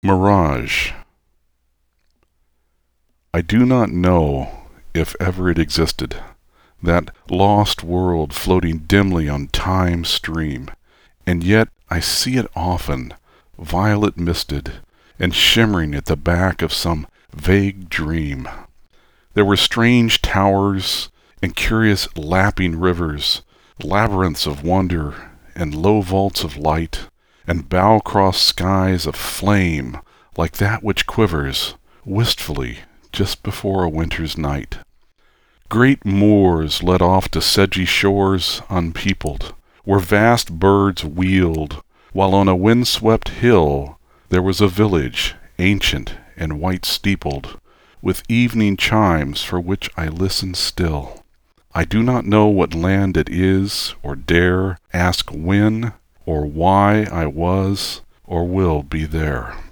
Mirage. I do not know if ever it existed, that lost world floating dimly on time's stream, and yet I see it often, violet misted, and shimmering at the back of some vague dream. There were strange towers and curious lapping rivers, labyrinths of wonder and low vaults of light, and bow-crossed skies of flame like that which quivers wistfully just before a winter's night. Great moors led off to sedgy shores unpeopled, where vast birds wheeled, while on a wind-swept hill there was a village, ancient and white-steepled, with evening chimes for which I listen still. I do not know what land it is, or dare ask when or why I was or will be there.